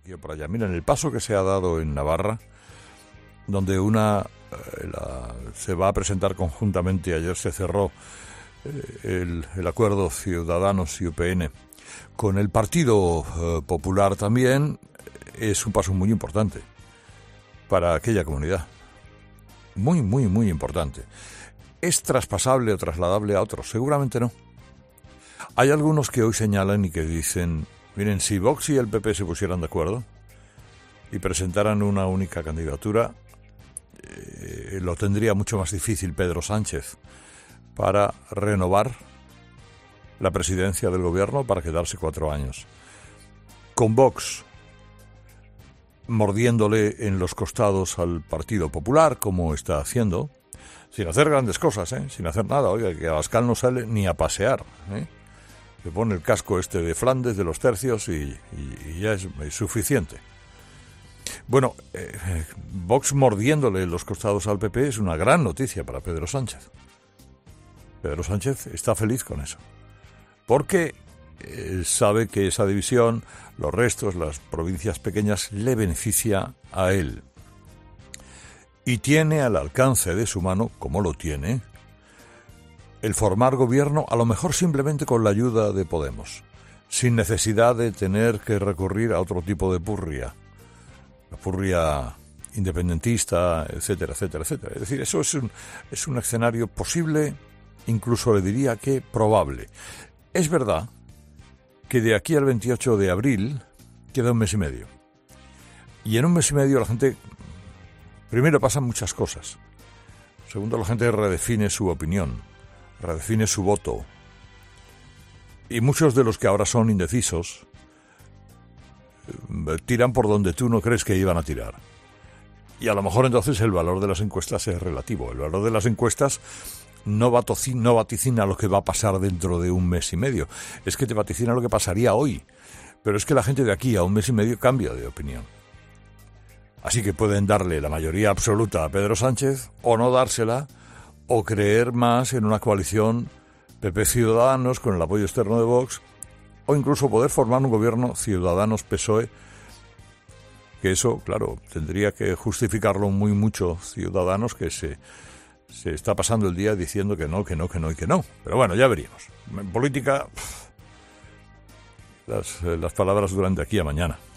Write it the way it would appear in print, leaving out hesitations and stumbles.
aquí o por allá. Miren, el paso que se ha dado en Navarra, donde se va a presentar conjuntamente, ayer se cerró el acuerdo Ciudadanos y UPN, con el Partido Popular también, es un paso muy importante para aquella comunidad. Muy, muy, muy importante. ¿Es traspasable o trasladable a otros? Seguramente no. Hay algunos que hoy señalan y que dicen, miren, si Vox y el PP se pusieran de acuerdo y presentaran una única candidatura, lo tendría mucho más difícil Pedro Sánchez para renovar la presidencia del gobierno para quedarse 4 años. Con Vox mordiéndole en los costados al Partido Popular, como está haciendo, sin hacer grandes cosas, sin hacer nada. Oiga, que Abascal no sale ni a pasear, Le pone el casco de Flandes, de los tercios, y ya es suficiente. Bueno, Vox mordiéndole los costados al PP es una gran noticia para Pedro Sánchez. Pedro Sánchez está feliz con eso, porque sabe que esa división, los restos, las provincias pequeñas, le beneficia a él. Y tiene al alcance de su mano, como lo tiene, el formar gobierno, a lo mejor simplemente con la ayuda de Podemos, sin necesidad de tener que recurrir a otro tipo de purria, la purria independentista, etcétera, etcétera, etcétera. Es decir, eso es un escenario posible, incluso le diría que probable. Es verdad que de aquí al 28 de abril queda un mes y medio. Y en un mes y medio la gente, primero, pasan muchas cosas. Segundo, la gente redefine su opinión, redefine su voto. Y muchos de los que ahora son indecisos tiran por donde tú no crees que iban a tirar. Y a lo mejor entonces el valor de las encuestas es relativo. El valor de las encuestas no vaticina lo que va a pasar dentro de un mes y medio. Es que te vaticina lo que pasaría hoy. Pero es que la gente de aquí a un mes y medio cambia de opinión. Así que pueden darle la mayoría absoluta a Pedro Sánchez o no dársela, o creer más en una coalición PP-Ciudadanos con el apoyo externo de Vox, o incluso poder formar un gobierno Ciudadanos-PSOE, que eso, claro, tendría que justificarlo muy mucho Ciudadanos, que se está pasando el día diciendo que no, que no, que no y que no. Pero bueno, ya veríamos. En política, las palabras duran de aquí a mañana.